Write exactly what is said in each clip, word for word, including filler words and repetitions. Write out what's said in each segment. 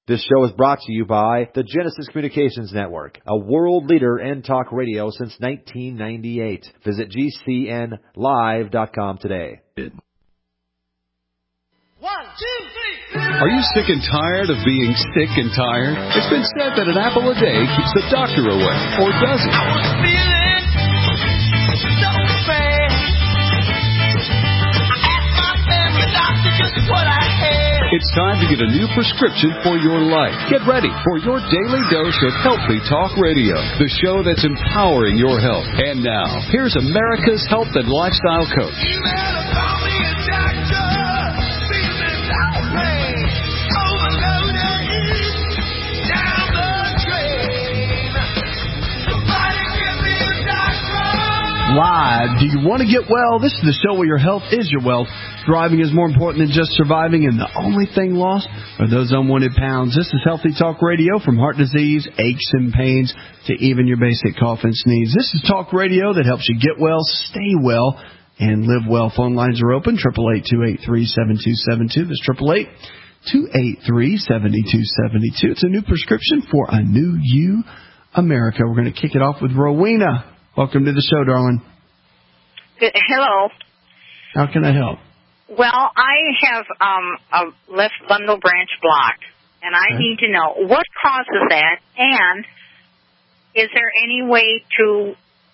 This show is brought to you by the Genesis Communications Network, a world leader in talk radio since nineteen ninety-eight. Visit G C N live dot com today. One, two, three. Are you sick and tired of being sick and tired? It's been said that an apple a day keeps the doctor away, or does it? I was feeling so bad. I asked my family doctor just what I had. It's time to get a new prescription for your life. Get ready for your daily dose of Healthy Talk Radio, the show that's empowering your health. And now, here's America's health and lifestyle coach. You better call me a doctor. Feeling so bad. Overloaded. Down the drain. Somebody give me a doctor. Live. Do you want to get well? This is the show where your health is your wealth. Thriving is more important than just surviving, and the only thing lost are those unwanted pounds. This is Healthy Talk Radio, from heart disease, aches and pains, to even your basic cough and sneeze. This is talk radio that helps you get well, stay well, and live well. Phone lines are open, eight eight eight, two eight three, seven two seven two. That's eight eight eight, two eight three, seven two seven two. It's a new prescription for a new you, America. We're going to kick it off with Rowena. Welcome to the show, darling. Good. Hello. How can I help? Well, I have um, a left bundle branch blocked, and I okay. need to know what causes that, and is there any way to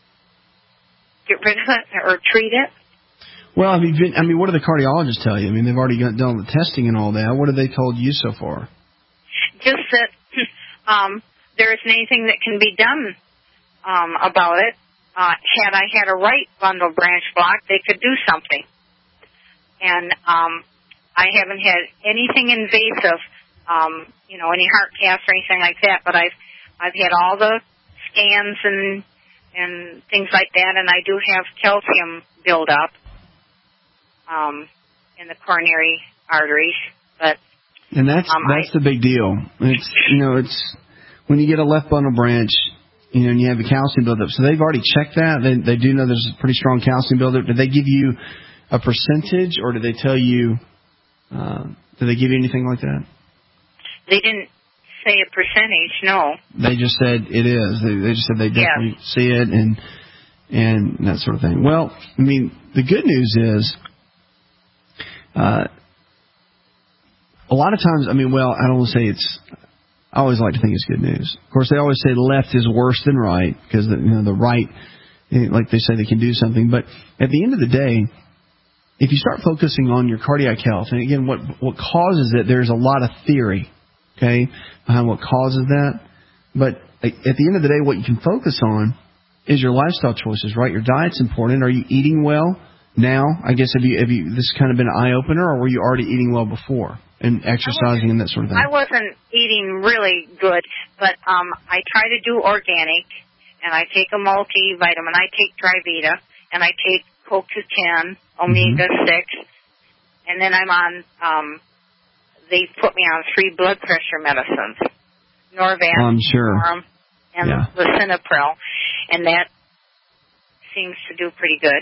get rid of it or treat it? Well, have you been, I mean, what do the cardiologists tell you? I mean, they've already got done the testing and all that. What have they told you so far? Just that um, there isn't anything that can be done um, about it. Uh, had I had a right bundle branch block, they could do something. And um, I haven't had anything invasive, um, you know, any heart cath or anything like that. But I've I've had all the scans and and things like that, and I do have calcium buildup um, in the coronary arteries. But and that's um, that's I, the big deal. It's you know it's when you get a left bundle branch, you know, and you have a calcium buildup. So they've already checked that. They they do know there's a pretty strong calcium buildup. Did they give you a percentage, or did they tell you, uh, did they give you anything like that? They didn't say a percentage, no. They just said it is. They, they just said they definitely yes. see it and and that sort of thing. Well, I mean, the good news is, uh, a lot of times, I mean, well, I don't want to say it's, I always like to think it's good news. Of course, they always say left is worse than right, because the, you know, the right, like they say, they can do something. But at the end of the day, if you start focusing on your cardiac health, and again, what what causes it, there's a lot of theory, okay, behind what causes that. But at the end of the day, what you can focus on is your lifestyle choices, right? Your diet's important. Are you eating well now? I guess have you have you this has kind of been an eye opener, or were you already eating well before and exercising and that sort of thing? I wasn't eating really good, but um, I try to do organic, and I take a multivitamin. I take Trivita, and I take C O Q ten, omega six, mm-hmm. and then I'm on, um, they put me on three blood pressure medicines, Norvasc, I'm sure. and yeah. lisinopril, and that seems to do pretty good.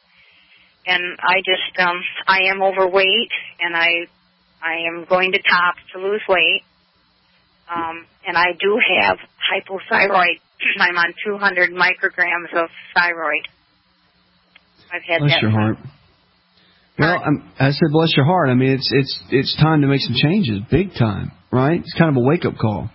And I just, um, I am overweight, and I, I am going to Tops to lose weight, um, and I do have hypothyroid. I'm on two hundred micrograms of thyroid. I've had bless that. your heart. Well, I'm, I said, bless your heart. I mean, it's it's it's time to make some changes, big time, right? It's kind of a wake up call.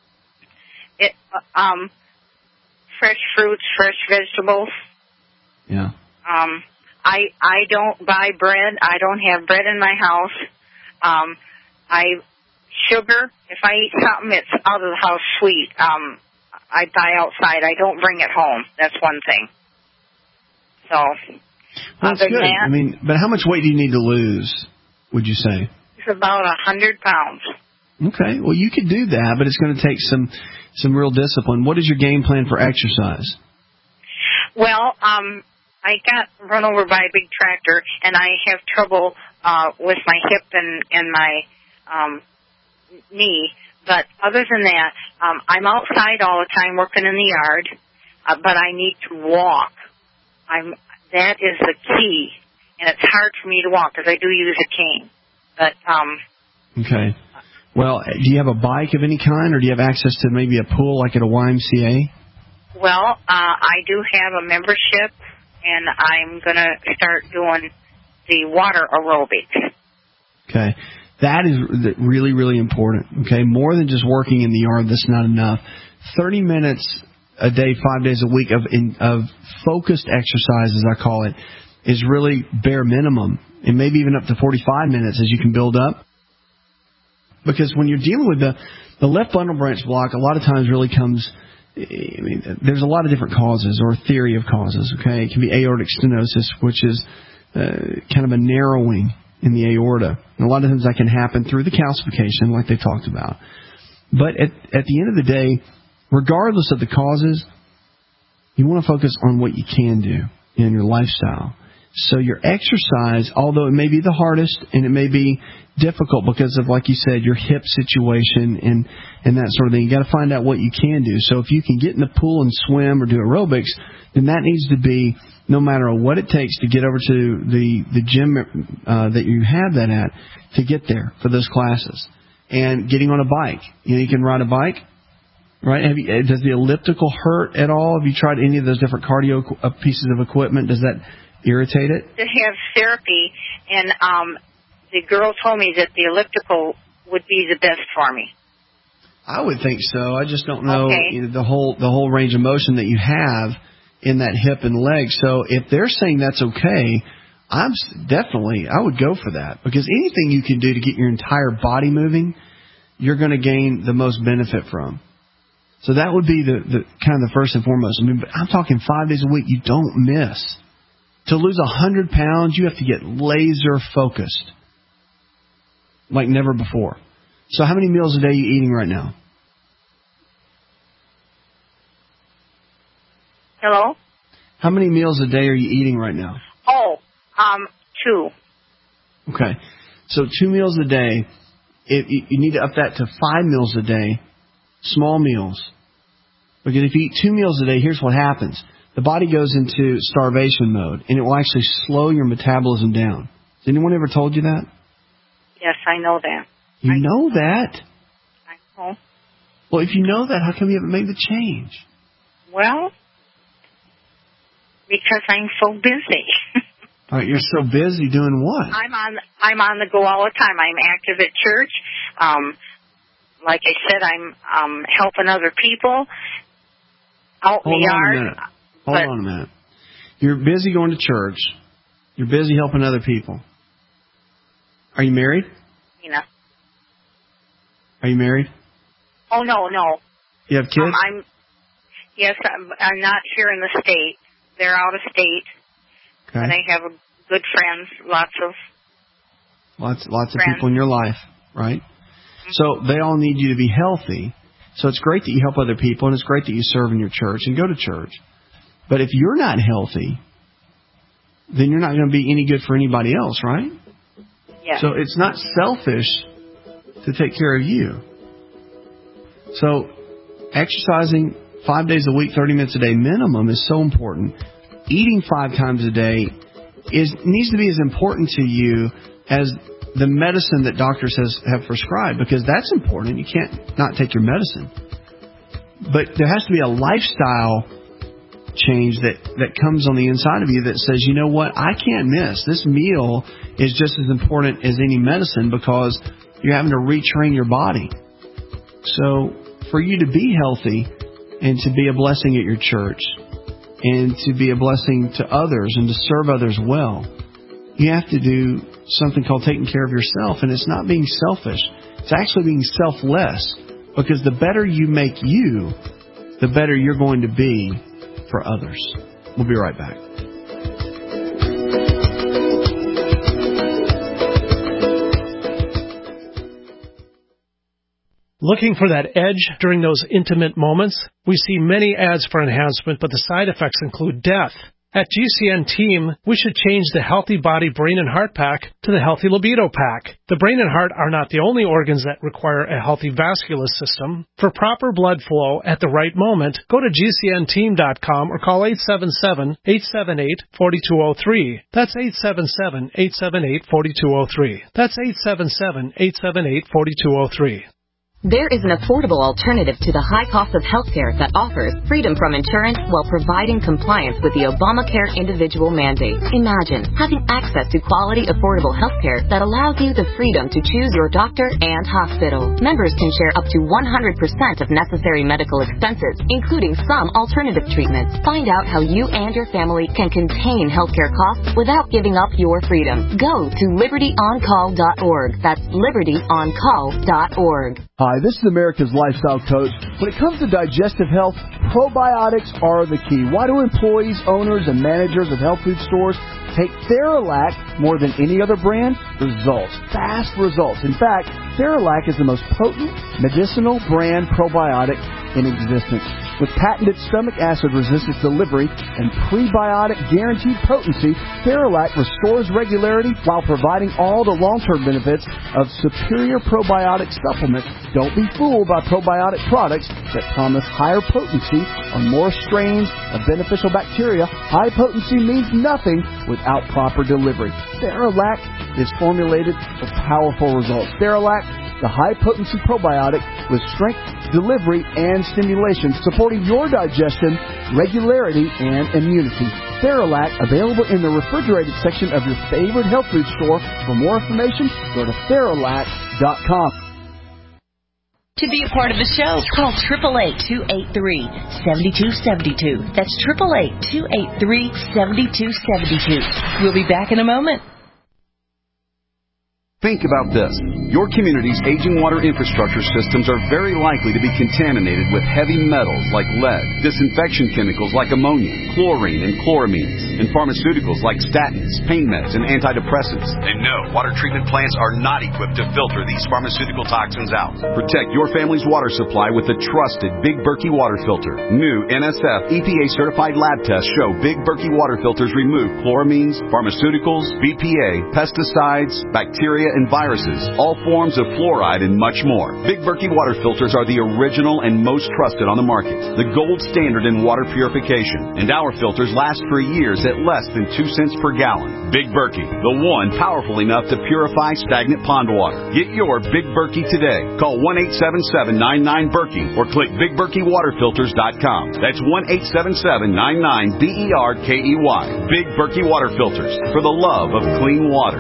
It um, fresh fruits, fresh vegetables. Yeah. Um, I I don't buy bread. I don't have bread in my house. Um, I sugar. If I eat something, it's out of the house sweet. Um, I buy outside. I don't bring it home. That's one thing. So. Well, that's good. That, I mean, but how much weight do you need to lose, would you say? It's about a hundred pounds. Okay. Well, you could do that, but it's going to take some some real discipline. What is your game plan for exercise? Well, um, I got run over by a big tractor, and I have trouble uh, with my hip and, and my um, knee. But other than that, um, I'm outside all the time working in the yard, uh, but I need to walk. I'm That is the key, and it's hard for me to walk because I do use a cane. But um, okay. Well, do you have a bike of any kind, or do you have access to maybe a pool like at a Y M C A? Well, uh, I do have a membership, and I'm going to start doing the water aerobics. Okay. That is really, really important, okay? More than just working in the yard, that's not enough. thirty minutes a day, five days a week of in, of focused exercise, as I call it, is really bare minimum, and maybe even up to forty-five minutes as you can build up. Because when you're dealing with the, the left bundle branch block, a lot of times really comes, I mean, there's a lot of different causes or theory of causes, okay? It can be aortic stenosis, which is uh, kind of a narrowing in the aorta. And a lot of times that can happen through the calcification, like they talked about. But at, at the end of the day, regardless of the causes, you want to focus on what you can do in your lifestyle. So your exercise, although it may be the hardest and it may be difficult because of, like you said, your hip situation and, and that sort of thing, you got to find out what you can do. So if you can get in the pool and swim or do aerobics, then that needs to be, no matter what it takes to get over to the, the gym uh, that you have that at, to get there for those classes. And getting on a bike. You know, you can ride a bike, right? Have you, does the elliptical hurt at all? Have you tried any of those different cardio pieces of equipment? Does that irritate it? To have therapy, and um, the girl told me that the elliptical would be the best for me. I would think so. I just don't know, okay. you know, the whole the whole range of motion that you have in that hip and leg. So if they're saying that's okay, I'm definitely, I would go for that, because anything you can do to get your entire body moving, you're going to gain the most benefit from. So that would be the, the kind of the first and foremost. I mean, but I'm talking five days a week. You don't miss. To lose a hundred pounds, you have to get laser focused, like never before. So how many meals a day are you eating right now? Hello? How many meals a day are you eating right now? Oh, um, two. Okay. So two meals a day. If you, you need to up that to five meals a day, small meals. Because if you eat two meals a day, here's what happens. The body goes into starvation mode, and it will actually slow your metabolism down. Has anyone ever told you that? Yes, I know that. You I know that? I know. Well, if you know that, how come you haven't made the change? Well, because I'm so busy. All right, you're so busy doing what? I'm on I'm on the go all the time. I'm active at church. Um, like I said, I'm um, helping other people out in Hold the on yard. a minute. Hold but, on a minute. You're busy going to church. You're busy helping other people. Are you married? You know. Are you married? Oh no, no. You have kids? Um, I'm yes, I'm, I'm not here in the state. They're out of state. Okay. And I have a good friends, lots of lots lots of friends. people in your life, right? Mm-hmm. So they all need you to be healthy. So it's great that you help other people, and it's great that you serve in your church and go to church. But if you're not healthy, then you're not going to be any good for anybody else, right? Yes. So it's not selfish to take care of you. So exercising five days a week, thirty minutes a day minimum is so important. Eating five times a day is needs to be as important to you as the medicine that doctors has, have prescribed, because that's important. You can't not take your medicine. But there has to be a lifestyle change that, that comes on the inside of you that says, you know what, I can't miss. This meal is just as important as any medicine, because you're having to retrain your body. So for you to be healthy and to be a blessing at your church and to be a blessing to others and to serve others well, you have to do something called taking care of yourself. And it's not being selfish. It's actually being selfless, because the better you make you, the better you're going to be for others. We'll be right back. Looking for that edge during those intimate moments? We see many ads for enhancement, but the side effects include death. At G C N Team, we should change the Healthy Body, Brain, and Heart Pack to the Healthy Libido Pack. The brain and heart are not the only organs that require a healthy vascular system. For proper blood flow at the right moment, go to G C N team dot com or call eight seven seven, eight seven eight, four two zero three. That's eight seven seven, eight seven eight, four two zero three. That's eight seven seven, eight seven eight, four two zero three. There is an affordable alternative to the high cost of healthcare that offers freedom from insurance while providing compliance with the Obamacare individual mandate. Imagine having access to quality, affordable healthcare that allows you the freedom to choose your doctor and hospital. Members can share up to one hundred percent of necessary medical expenses, including some alternative treatments. Find out how you and your family can contain healthcare costs without giving up your freedom. Go to liberty on call dot org. That's liberty on call dot org. Hi, this is America's Lifestyle Coach. When it comes to digestive health, probiotics are the key. Why do employees, owners, and managers of health food stores take Theralac more than any other brand? Results. Fast results. In fact, Theralac is the most potent medicinal brand probiotic in existence. With patented stomach acid resistance delivery and prebiotic guaranteed potency, Theralac restores regularity while providing all the long-term benefits of superior probiotic supplements. Don't be fooled by probiotic products that promise higher potency on more strains of beneficial bacteria. High potency means nothing without proper delivery. Theralac is formulated for powerful results. Theralac, the high-potency probiotic with strength, delivery, and stimulation, supporting your digestion, regularity, and immunity. Theralac, available in the refrigerated section of your favorite health food store. For more information, go to Theralac dot com. To be a part of the show, call eight eight eight, two eight three, seven two seven two. That's eight eight eight, two eight three, seven two seven two. We'll be back in a moment. Think about this. Your community's aging water infrastructure systems are very likely to be contaminated with heavy metals like lead, disinfection chemicals like ammonia, chlorine and chloramines, and pharmaceuticals like statins, pain meds, and antidepressants. And no, water treatment plants are not equipped to filter these pharmaceutical toxins out. Protect your family's water supply with the trusted Big Berkey water filter. New N S F E P A-certified lab tests show Big Berkey water filters remove chloramines, pharmaceuticals, B P A, pesticides, bacteria, and viruses, all forms of fluoride, and much more. Big Berkey water filters are the original and most trusted on the market, the gold standard in water purification, and our filters last for years at less than two cents per gallon. Big Berkey, the one powerful enough to purify stagnant pond water. Get your Big Berkey today. Call one eight seven seven, nine nine, Berkey or click big berkey water filters dot com. That's one eight seven seven, nine nine, B E R K E Y. Big Berkey water filters, for the love of clean water.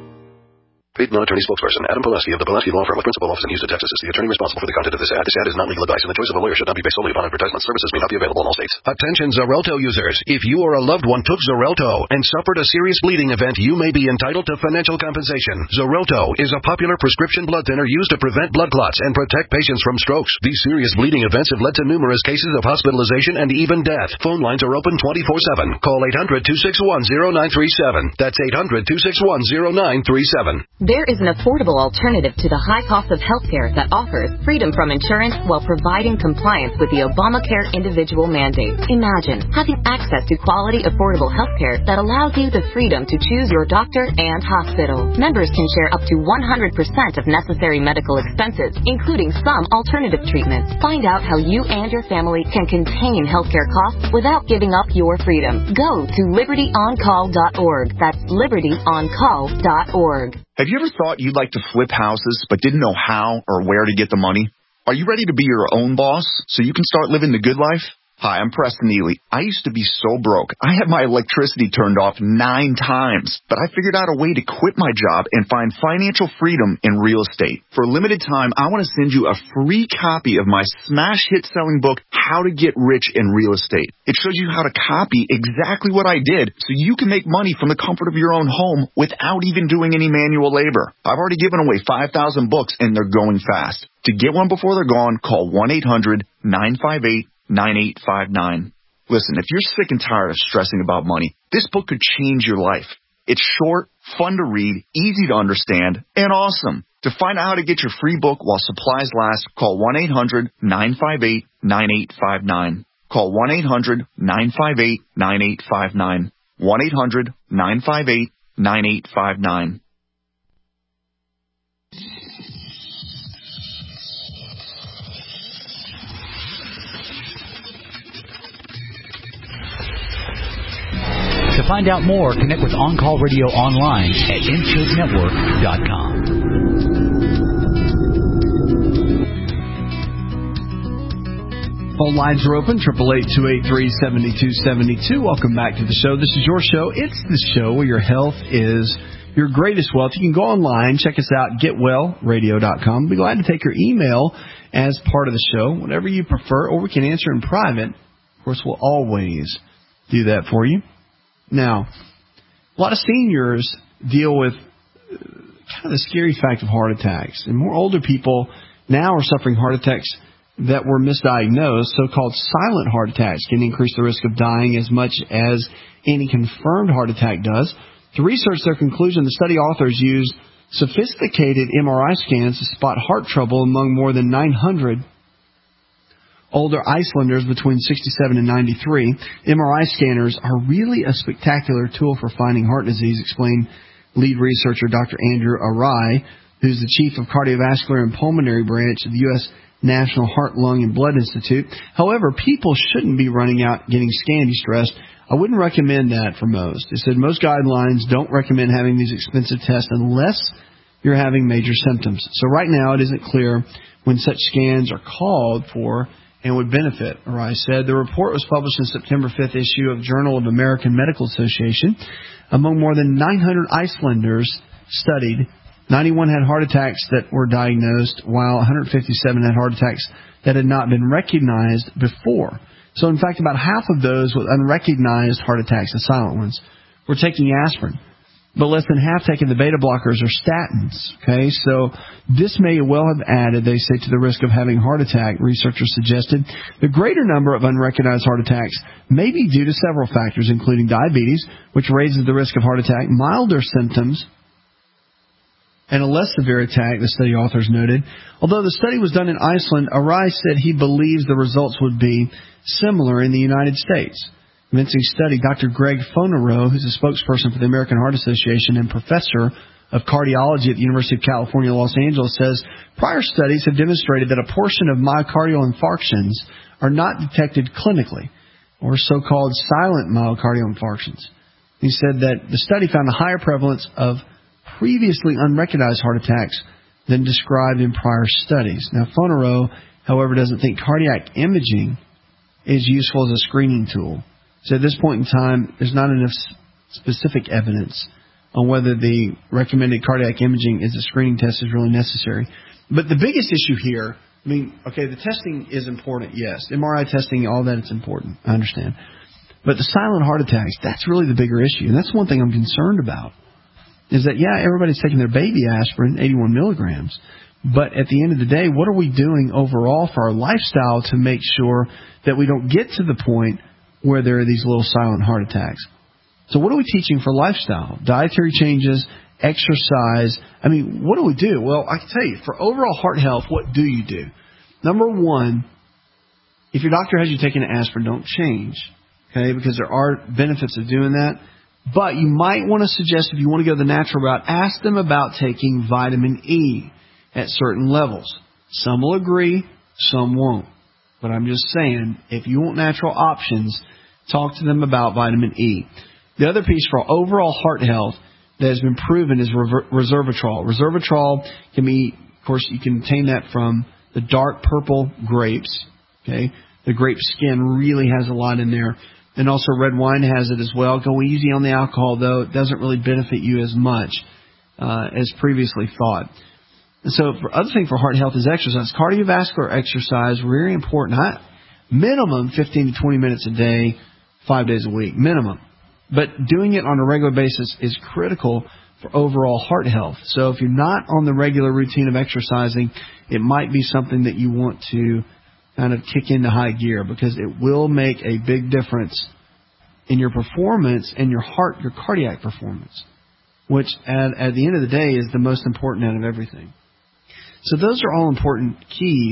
Paid non-attorney spokesperson Adam Pulaski of the Pulaski Law Firm with principal office in Houston, Texas is the attorney responsible for the content of this ad. This ad is not legal advice, and the choice of a lawyer should not be based solely upon advertisement. Services may not be available in all states. Attention Xarelto users. If you or a loved one took Xarelto and suffered a serious bleeding event, you may be entitled to financial compensation. Xarelto is a popular prescription blood thinner used to prevent blood clots and protect patients from strokes. These serious bleeding events have led to numerous cases of hospitalization and even death. Phone lines are open twenty-four seven. Call eight hundred, two six one, zero nine three seven. That's eight hundred, two six one, zero nine three seven. There is an affordable alternative to the high cost of healthcare that offers freedom from insurance while providing compliance with the Obamacare individual mandate. Imagine having access to quality, affordable healthcare that allows you the freedom to choose your doctor and hospital. Members can share up to one hundred percent of necessary medical expenses, including some alternative treatments. Find out how you and your family can contain healthcare costs without giving up your freedom. Go to liberty on call dot org. That's liberty on call dot org. Have you ever thought you'd like to flip houses but didn't know how or where to get the money? Are you ready to be your own boss so you can start living the good life? Hi, I'm Preston Ely. I used to be so broke. I had my electricity turned off nine times, but I figured out a way to quit my job and find financial freedom in real estate. For a limited time, I want to send you a free copy of my smash hit selling book, How to Get Rich in Real Estate. It shows you how to copy exactly what I did so you can make money from the comfort of your own home without even doing any manual labor. I've already given away five thousand books and they're going fast. To get one before they're gone, call one eight hundred, nine five eight, nine eight five nine. Listen, if you're sick and tired of stressing about money, this book could change your life. It's short, fun to read, easy to understand, and awesome. To find out how to get your free book while supplies last, call one eight hundred, nine five eight, nine eight five nine. Call one eight hundred nine five eight nine eight five nine. one eight hundred nine five eight nine eight five nine. To find out more, connect with On Call Radio online at insured network dot com. Phone lines are open, eight eight eight, two eight three, seven two seven two. Welcome back to the show. This is your show. It's the show where your health is your greatest wealth. You can go online, check us out, get well radio dot com. We'll be glad to take your email as part of the show, whatever you prefer, or we can answer in private. Of course, we'll always do that for you. Now, a lot of seniors deal with kind of the scary fact of heart attacks, and more older people now are suffering heart attacks that were misdiagnosed. So-called silent heart attacks can increase the risk of dying as much as any confirmed heart attack does. To research their conclusion, the study authors used sophisticated M R I scans to spot heart trouble among more than nine hundred older Icelanders between sixty-seven and ninety-three. M R I scanners are really a spectacular tool for finding heart disease, explained lead researcher Doctor Andrew Arai, who's the chief of cardiovascular and pulmonary branch of the U S National Heart, Lung, and Blood Institute. However, people shouldn't be running out getting scanned, he stressed. I wouldn't recommend that for most. He said most guidelines don't recommend having these expensive tests unless you're having major symptoms. So right now it isn't clear when such scans are called for and would benefit, Arai said. The report was published in September fifth issue of Journal of American Medical Association. Among more than nine hundred Icelanders studied, ninety-one had heart attacks that were diagnosed, while one hundred fifty-seven had heart attacks that had not been recognized before. So, in fact, about half of those with unrecognized heart attacks, the silent ones, were taking aspirin. But less than half taking the beta blockers or statins. Okay, so this may well have added, they say, to the risk of having a heart attack. Researchers suggested the greater number of unrecognized heart attacks may be due to several factors, including diabetes, which raises the risk of heart attack, milder symptoms, and a less severe attack, the study authors noted. Although the study was done in Iceland, Arai said he believes the results would be similar in the United States. Convincing study, Doctor Greg Fonarow, who's a spokesperson for the American Heart Association and professor of cardiology at the University of California, Los Angeles, says prior studies have demonstrated that a portion of myocardial infarctions are not detected clinically, or so-called silent myocardial infarctions. He said that the study found a higher prevalence of previously unrecognized heart attacks than described in prior studies. Now, Fonarow, however, doesn't think cardiac imaging is useful as a screening tool. So at this point in time, there's not enough specific evidence on whether the recommended cardiac imaging as a screening test is really necessary. But the biggest issue here, I mean, okay, the testing is important, yes. M R I testing, all that, it's important. I understand. But the silent heart attacks, that's really the bigger issue. And that's one thing I'm concerned about, is that, yeah, everybody's taking their baby aspirin, eighty-one milligrams. But at the end of the day, what are we doing overall for our lifestyle to make sure that we don't get to the point where there are these little silent heart attacks? So what are we teaching for lifestyle? Dietary changes, exercise. I mean, what do we do? Well, I can tell you, for overall heart health, what do you do? Number one, if your doctor has you taking an aspirin, don't change, okay, because there are benefits of doing that. But you might want to suggest, if you want to go the natural route, ask them about taking vitamin E at certain levels. Some will agree, some won't. But I'm just saying, if you want natural options, talk to them about vitamin E. The other piece for overall heart health that has been proven is resveratrol. Resveratrol can be, of course, you can obtain that from the dark purple grapes. Okay, the grape skin really has a lot in there. And also red wine has it as well. Go easy on the alcohol, though. It doesn't really benefit you as much uh, as previously thought. And so the other thing for heart health is exercise. Cardiovascular exercise, very important. I, minimum fifteen to twenty minutes a day, five days a week, minimum. But doing it on a regular basis is critical for overall heart health. So if you're not on the regular routine of exercising, it might be something that you want to kind of kick into high gear, because it will make a big difference in your performance and your heart, your cardiac performance, which at, at the end of the day is the most important out of everything. So those are all important keys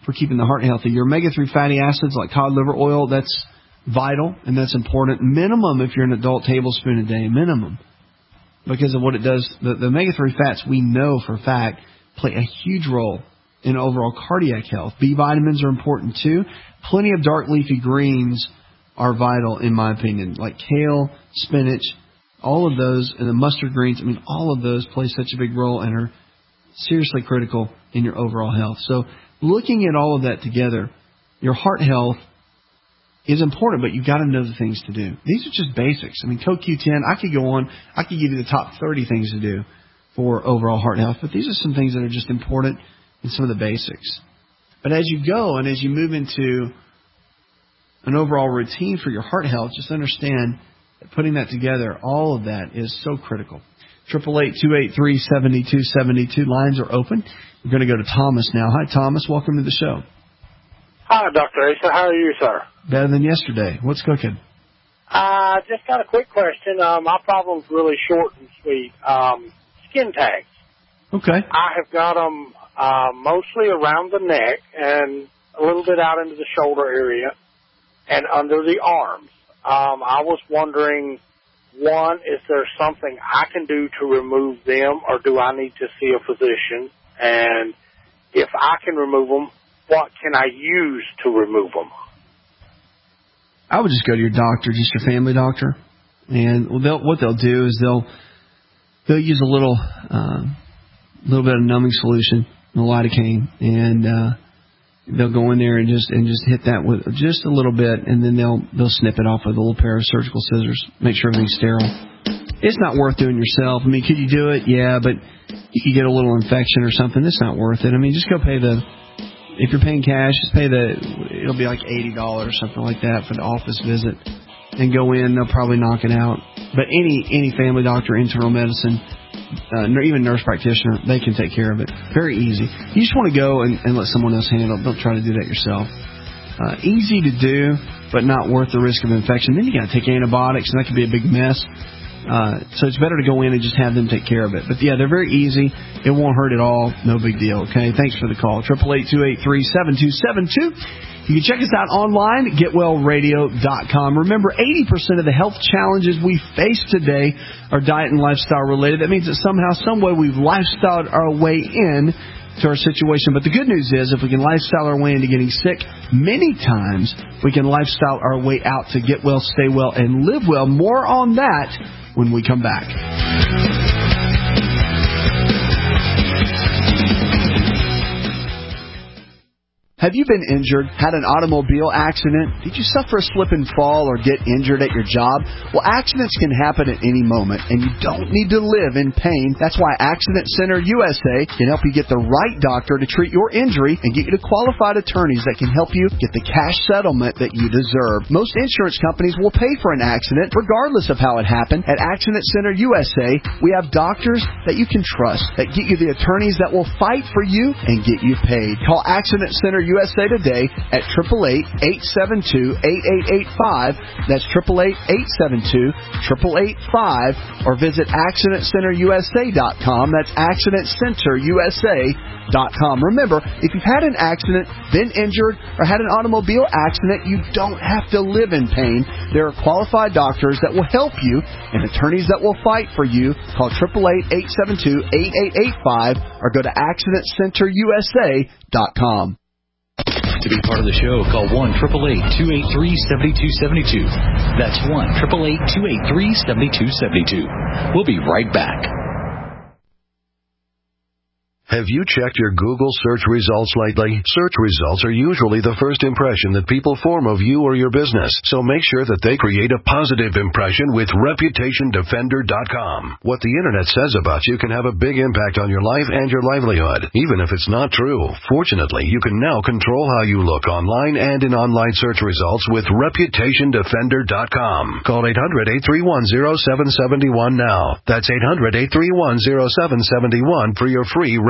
for keeping the heart healthy. Your omega three fatty acids like cod liver oil, that's vital and that's important. Minimum, if you're an adult, tablespoon a day, minimum. Because of what it does, the, the omega three fats, we know for a fact, play a huge role in overall cardiac health. B vitamins are important too. Plenty of dark leafy greens are vital, in my opinion, like kale, spinach, all of those, and the mustard greens. I mean, all of those play such a big role and are seriously critical in your overall health. So looking at all of that together, your heart health is important, but you've got to know the things to do. These are just basics. I mean, C O Q ten, I could go on. I could give you the top thirty things to do for overall heart health, but these are some things that are just important in some of the basics. But as you go and as you move into an overall routine for your heart health, just understand that putting that together, all of that is so critical. eight eight eight, two eight three, seven two seven two. Lines are open. We're going to go to Thomas now. Hi, Thomas. Welcome to the show. Hi, Doctor Asa. How are you, sir? Better than yesterday. What's cooking? I uh, just got a quick question. Uh, my problem's really short and sweet. Um, skin tags. Okay. I have got them uh, mostly around the neck and a little bit out into the shoulder area and under the arms. Um, I was wondering, one, is there something I can do to remove them, or do I need to see a physician? And if I can remove them, what can I use to remove them? I would just go to your doctor, just your family doctor, and they'll, what they'll do is they'll they'll use a little uh, little bit of numbing solution, lidocaine, and uh, they'll go in there and just and just hit that with just a little bit, and then they'll they'll snip it off with a little pair of surgical scissors, make sure everything's sterile. It's not worth doing yourself. I mean, could you do it? Yeah, but you could get a little infection or something. It's not worth it. I mean, just go pay the. If you're paying cash, just pay the, it'll be like eighty dollars or something like that for the office visit. And go in, they'll probably knock it out. But any any family doctor, internal medicine, uh, even nurse practitioner, they can take care of it. Very easy. You just want to go and, and let someone else handle it. Don't try to do that yourself. Uh, easy to do, but not worth the risk of infection. Then you got to take antibiotics, and that could be a big mess. Uh, so it's better to go in and just have them take care of it. But yeah, they're very easy. It won't hurt at all. No big deal. Okay. Thanks for the call. eight eight eight, two eight three, seven two seven two. You can check us out online at get well radio dot com. Remember, eighty percent of the health challenges we face today are diet and lifestyle related. That means that somehow, some way we've lifestyled our way in to our situation. But the good news is, if we can lifestyle our way into getting sick, many times we can lifestyle our way out to get well, stay well, and live well. More on that when we come back. Have you been injured, had an automobile accident? Did you suffer a slip and fall or get injured at your job? Well, accidents can happen at any moment, and you don't need to live in pain. That's why Accident Center U S A can help you get the right doctor to treat your injury and get you to qualified attorneys that can help you get the cash settlement that you deserve. Most insurance companies will pay for an accident, regardless of how it happened. At Accident Center U S A, we have doctors that you can trust, that get you the attorneys that will fight for you and get you paid. Call Accident Center U S A today at eight eight eight, eight seven two, eight eight eight five. That's eight eight eight, eight seven two, eight eight eight five. Or visit accident center U S A dot com. That's accident center U S A dot com. Remember, if you've had an accident, been injured, or had an automobile accident, you don't have to live in pain. There are qualified doctors that will help you and attorneys that will fight for you. Call eight eight eight, eight seven two, eight eight eight five or go to accident center U S A dot com. To be part of the show, call one eight eight eight, two eight three, seven two seven two. That's one eight eight eight, two eight three, seven two seven two. We'll be right back. Have you checked your Google search results lately? Search results are usually the first impression that people form of you or your business, so make sure that they create a positive impression with reputation defender dot com. What the Internet says about you can have a big impact on your life and your livelihood, even if it's not true. Fortunately, you can now control how you look online and in online search results with reputation defender dot com. Call eight hundred, eight three one, zero seven seven one now. That's eight hundred, eight three one, zero seven seven one for your free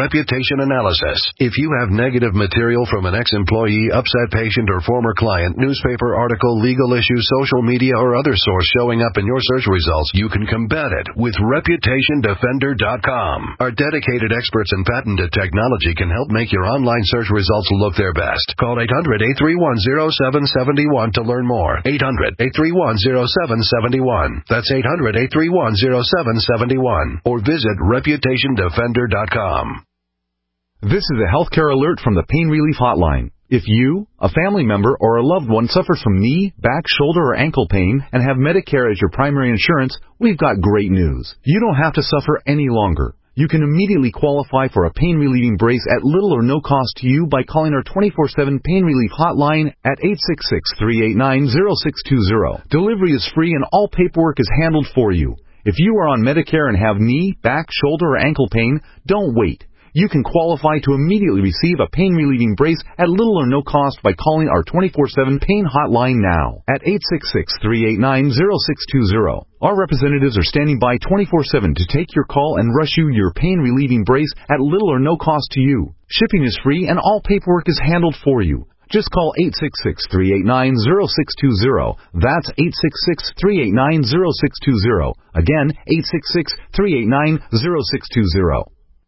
reputation analysis. If you have negative material from an ex-employee, upset patient, or former client, newspaper article, legal issue, social media, or other source showing up in your search results, you can combat it with reputation defender dot com. Our dedicated experts in patented technology can help make your online search results look their best. Call eight hundred, eight three one, zero seven seven one to learn more. eight hundred, eight three one, zero seven seven one. That's eight hundred, eight three one, zero seven seven one. Or visit reputation defender dot com. This is a healthcare alert from the Pain Relief Hotline. If you, a family member, or a loved one suffers from knee, back, shoulder, or ankle pain and have Medicare as your primary insurance, we've got great news. You don't have to suffer any longer. You can immediately qualify for a pain-relieving brace at little or no cost to you by calling our twenty-four seven Pain Relief Hotline at eight six six, three eight nine, zero six two zero. Delivery is free and all paperwork is handled for you. If you are on Medicare and have knee, back, shoulder, or ankle pain, don't wait. You can qualify to immediately receive a pain-relieving brace at little or no cost by calling our twenty-four seven Pain Hotline now at eight six six, three eight nine, zero six two zero. Our representatives are standing by twenty-four seven to take your call and rush you your pain-relieving brace at little or no cost to you. Shipping is free and all paperwork is handled for you. Just call eight six six, three eight nine, zero six two zero. That's eight six six, three eight nine, zero six two zero. Again, eight six six, three eight nine, zero six two zero.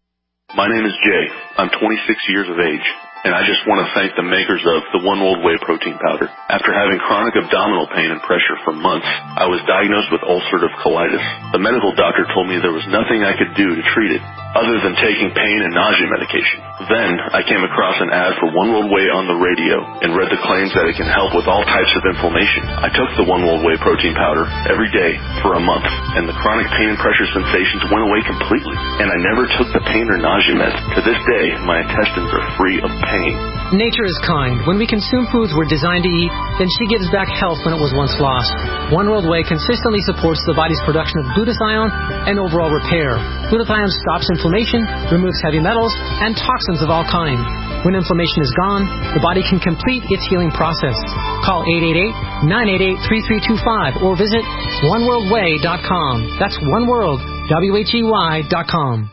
My name is Jay. I'm twenty-six years of age, and I just want to thank the makers of the One World Whey protein powder. After having chronic abdominal pain and pressure for months, I was diagnosed with ulcerative colitis. The medical doctor told me there was nothing I could do to treat it other than taking pain and nausea medication. Then I came across an ad for One World Whey on the radio and read the claims that it can help with all types of inflammation. I took the One World Whey protein powder every day for a month, and the chronic pain and pressure sensations went away completely. And I never took the pain or nausea meds. To this day, my intestines are free of pain. Nature is kind. When we consume foods we're designed to eat, then she gives back health when it was once lost. One World Whey consistently supports the body's production of glutathione and overall repair. Glutathione stops inflammation, removes heavy metals, and toxins of all kinds. When inflammation is gone, the body can complete its healing process. Call eight eight eight, nine eight eight, three three two five or visit one world way dot com. That's One World, W H E Y dot com.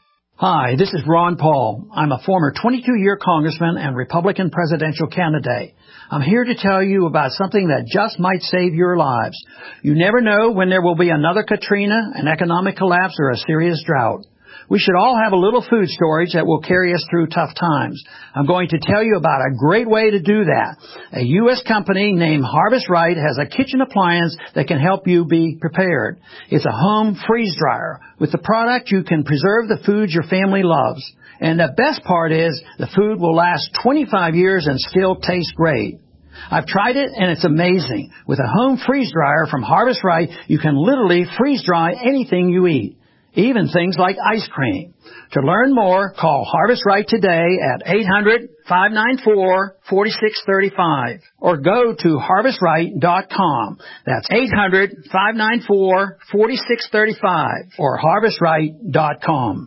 Hi, this is Ron Paul. I'm a former twenty-two-year congressman and Republican presidential candidate. I'm here to tell you about something that just might save your lives. You never know when there will be another Katrina, an economic collapse, or a serious drought. We should all have a little food storage that will carry us through tough times. I'm going to tell you about a great way to do that. A U S company named Harvest Right has a kitchen appliance that can help you be prepared. It's a home freeze dryer. With the product, you can preserve the foods your family loves. And the best part is the food will last twenty-five years and still taste great. I've tried it, and it's amazing. With a home freeze dryer from Harvest Right, you can literally freeze dry anything you eat, even things like ice cream. To learn more, call Harvest Right today at eight hundred, five nine four, four six three five or go to harvest right dot com. That's eight hundred, five nine four, four six three five or harvest right dot com.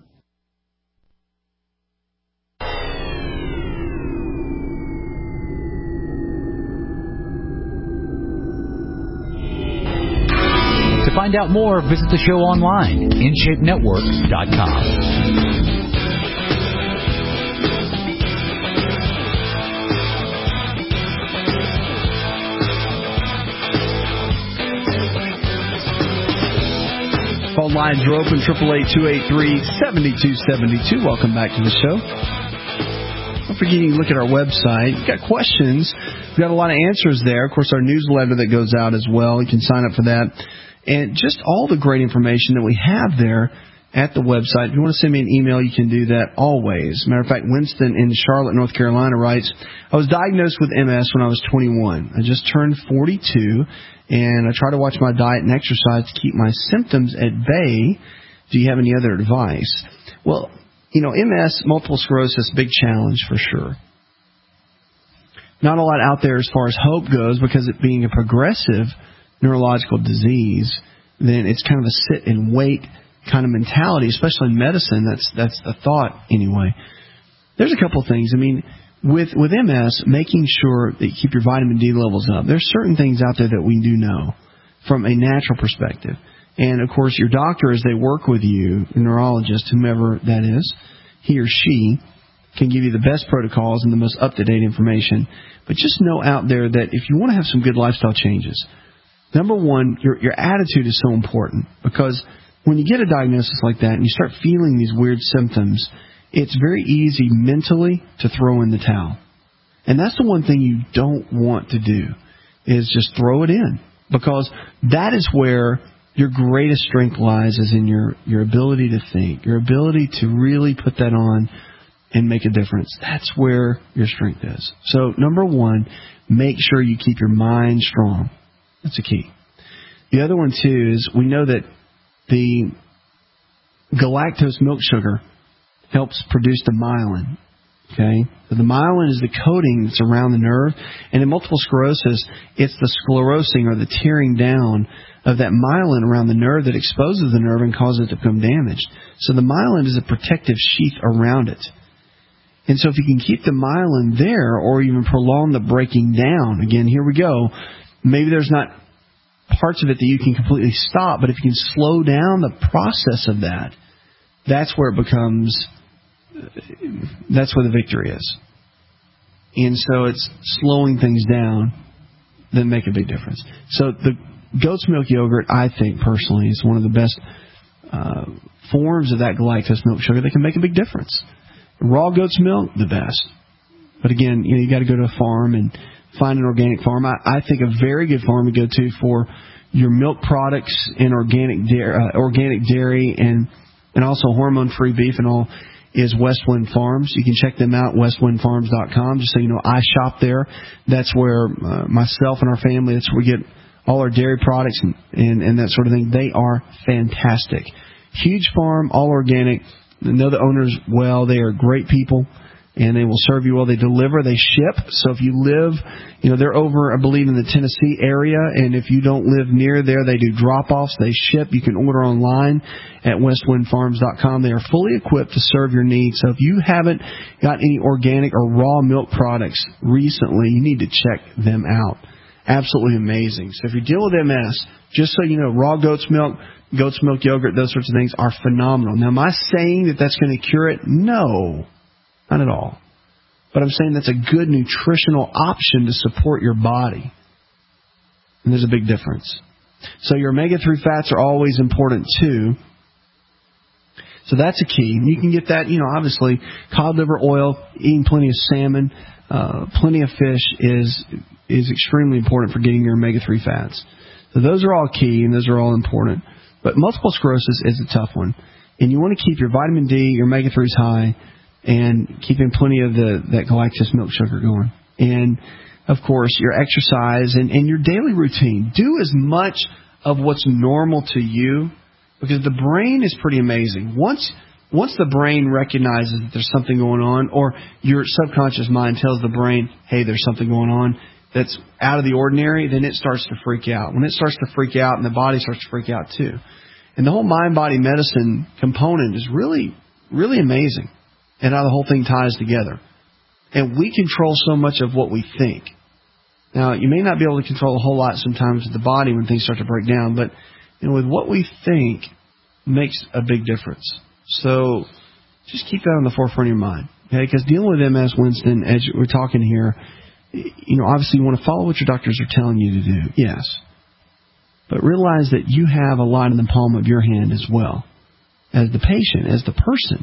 To find out more, visit the show online, in shape network dot com. Phone lines are open, eight eight eight, two eight three, seven two seven two. Welcome back to the show. Don't forget you can look at our website. If you've got questions, we've got a lot of answers there. Of course, our newsletter that goes out as well. You can sign up for that. And just all the great information that we have there at the website. If you want to send me an email, you can do that always. Matter of fact, Winston in Charlotte, North Carolina writes, I was diagnosed with M S when I was twenty-one. I just turned forty-two, and I try to watch my diet and exercise to keep my symptoms at bay. Do you have any other advice? Well, you know, M S, multiple sclerosis, big challenge for sure. Not a lot out there as far as hope goes, because it being a progressive neurological disease, then it's kind of a sit and wait kind of mentality, especially in medicine. That's that's the thought anyway. There's a couple of things. I mean, with with M S, making sure that you keep your vitamin D levels up. There's certain things out there that we do know from a natural perspective. And, of course, your doctor, as they work with you, your neurologist, whomever that is, he or she can give you the best protocols and the most up-to-date information. But just know out there that if you want to have some good lifestyle changes, number one, your your attitude is so important, because when you get a diagnosis like that and you start feeling these weird symptoms, it's very easy mentally to throw in the towel. And that's the one thing you don't want to do, is just throw it in, because that is where your greatest strength lies, is in your, your ability to think, your ability to really put that on and make a difference. That's where your strength is. So, number one, make sure you keep your mind strong. That's a key. The other one, too, is we know that the galactose milk sugar helps produce the myelin. Okay? So the myelin is the coating that's around the nerve, and in multiple sclerosis, it's the sclerosing or the tearing down of that myelin around the nerve that exposes the nerve and causes it to become damaged. So the myelin is a protective sheath around it. And so if you can keep the myelin there, or even prolong the breaking down, again, here we go, maybe there's not parts of it that you can completely stop, but if you can slow down the process of that, that's where it becomes, that's where the victory is. And so it's slowing things down that make a big difference. So the goat's milk yogurt, I think personally, is one of the best uh, forms of that galactose milk sugar that can make a big difference. Raw goat's milk, the best. But again, you know, you got to go to a farm and find an organic farm. I, I think a very good farm to go to for your milk products and organic dairy, uh, organic dairy and and also hormone-free beef and all is Westwind Farms. You can check them out, westwind farms dot com. Just so you know, I shop there. That's where uh, myself and our family, that's where we get all our dairy products and, and, and that sort of thing. They are fantastic. Huge farm, all organic. They know the owners well. They are great people, and they will serve you well. They deliver. They ship. So if you live, you know, they're over, I believe, in the Tennessee area, and if you don't live near there, they do drop-offs. They ship. You can order online at westwind farms dot com. They are fully equipped to serve your needs. So if you haven't got any organic or raw milk products recently, you need to check them out. Absolutely amazing. So if you deal with M S, just so you know, raw goat's milk, goat's milk yogurt, those sorts of things are phenomenal. Now, am I saying that that's going to cure it? No, not at all. But I'm saying that's a good nutritional option to support your body. And there's a big difference. So your omega three fats are always important too. So that's a key. You can get that, you know, obviously, cod liver oil, eating plenty of salmon, uh, plenty of fish is is extremely important for getting your omega three fats. So those are all key, and those are all important. But multiple sclerosis is a tough one. And you want to keep your vitamin D, your omega threes high, and keeping plenty of the that galactose milk sugar going. And, of course, your exercise and, and your daily routine. Do as much of what's normal to you, because the brain is pretty amazing. Once once the brain recognizes that there's something going on, or your subconscious mind tells the brain, hey, there's something going on that's out of the ordinary, then it starts to freak out. When it starts to freak out, and the body starts to freak out too. And the whole mind-body medicine component is really, really amazing, and how the whole thing ties together. And we control so much of what we think. Now, you may not be able to control a whole lot sometimes with the body when things start to break down, but you know, with what we think makes a big difference. So just keep that on the forefront of your mind, okay? Because dealing with M S, Winston, as we're talking here, you know, obviously you want to follow what your doctors are telling you to do, yes. But realize that you have a lot in the palm of your hand as well, as the patient, as the person,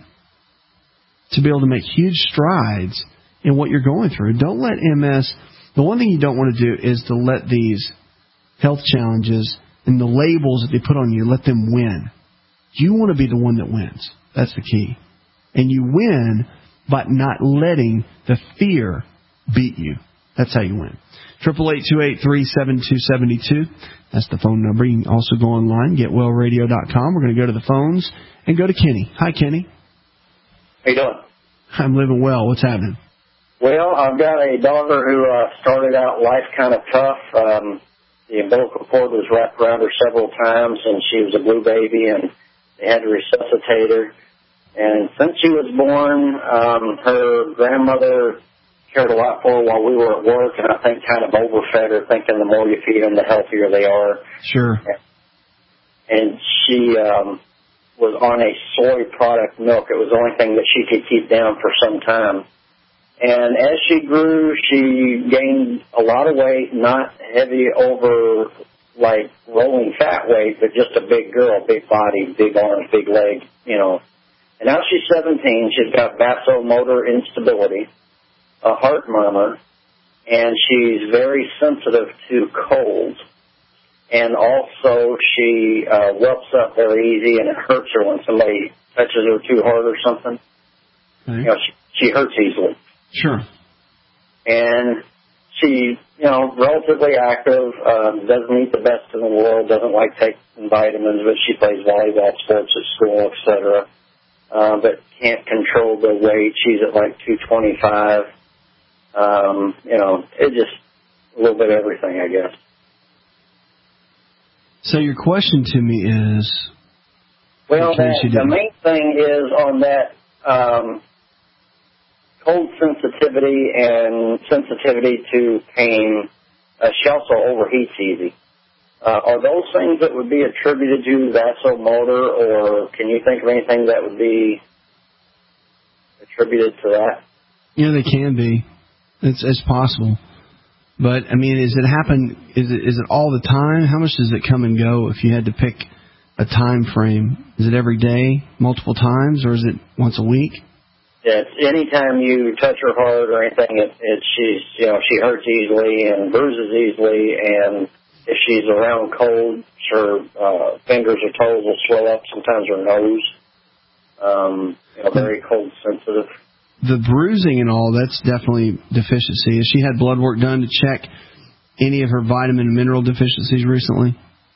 to be able to make huge strides in what you're going through. Don't let M S, the one thing you don't want to do is to let these health challenges and the labels that they put on you, let them win. You want to be the one that wins. That's the key. And you win by not letting the fear beat you. That's how you win. eight eight eight, two eight three, seven two seven two. That's the phone number. You can also go online, get well radio dot com. We're going to go to the phones and go to Kenny. Hi, Kenny. How you doing? I'm living well. What's happening? Well, I've got a daughter who uh, started out life kind of tough. Um, the umbilical cord was wrapped around her several times, and she was a blue baby, and they had to resuscitate her. And since she was born, um, her grandmother cared a lot for her while we were at work, and I think kind of overfed her, thinking the more you feed them, the healthier they are. Sure. And she um, was on a soy product milk. It was the only thing that she could keep down for some time. And as she grew, she gained a lot of weight, not heavy over like rolling fat weight, but just a big girl, big body, big arms, big legs, you know. And now she's seventeen. She's got vasomotor instability, a heart murmur, and she's very sensitive to cold. And also she uh, whelps up very easy, and it hurts her when somebody touches her too hard or something. Okay. You know, she, she hurts easily. Sure. And she, you know, relatively active, um, doesn't eat the best in the world, doesn't like taking vitamins, but she plays volleyball, sports at school, et cetera. Uh, but can't control the weight. She's at like two twenty-five. Um, you know, it's just a little bit of everything, I guess. So your question to me is... Well, that, the main thing is on that... Um, cold sensitivity and sensitivity to pain. Uh, she also overheats easy. Uh, are those things that would be attributed to vasomotor, or can you think of anything that would be attributed to that? Yeah, they can be. It's, it's possible. But, I mean, is it happen, is it, is it all the time? How much does it come and go if you had to pick a time frame? Is it every day, multiple times, or is it once a week? That anytime you touch her hard or anything, it, it she's you know she hurts easily and bruises easily, and if she's around cold, her uh, fingers or toes will swell up. Sometimes her nose, um, you know, very cold sensitive. The bruising and all, that's definitely deficiency. Has she had blood work done to check any of her vitamin and mineral deficiencies recently?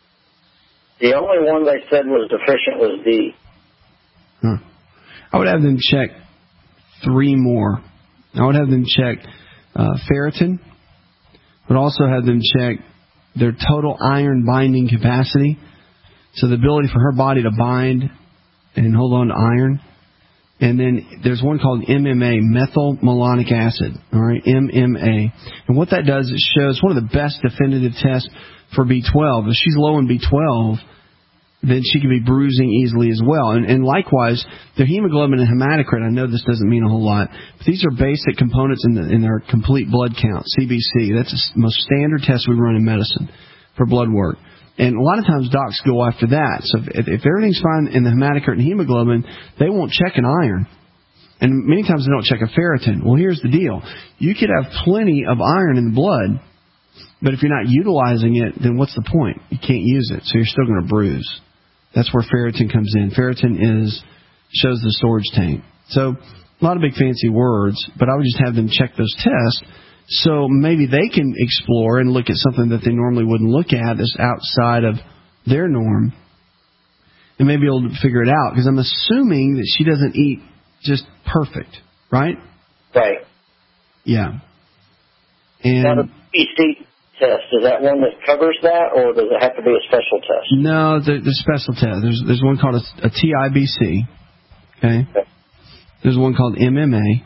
The only one they said was deficient was D. Huh. I would have them check three more. I would have them check uh, ferritin. Would also have them check their total iron binding capacity. So the ability for her body to bind and hold on to iron. And then there's one called M M A, methylmalonic acid. All right, M M A. And what that does, it shows one of the best definitive tests for B twelve. If she's low in B twelve, then she can be bruising easily as well. And, and likewise, the hemoglobin and hematocrit, I know this doesn't mean a whole lot, but these are basic components in, the, in their complete blood count, C B C. That's the most standard test we run in medicine for blood work. And a lot of times docs go after that. So if, if everything's fine in the hematocrit and hemoglobin, they won't check an iron. And many times they don't check a ferritin. Well, here's the deal. You could have plenty of iron in the blood, but if you're not utilizing it, then what's the point? You can't use it, so you're still going to bruise. That's where ferritin comes in. Ferritin is shows the storage tank. So a lot of big fancy words, but I would just have them check those tests so maybe they can explore and look at something that they normally wouldn't look at that's outside of their norm and maybe able to figure it out, because I'm assuming that she doesn't eat just perfect, right? Right. Yeah. And now the B C test, is that one that covers that, or does it have to be a special test? No, the, the special test. There's there's one called a, a T I B C. Okay? okay. There's one called M M A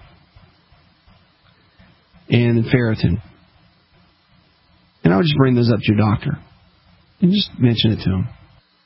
and ferritin. And I would just bring those up to your doctor and just mention it to them.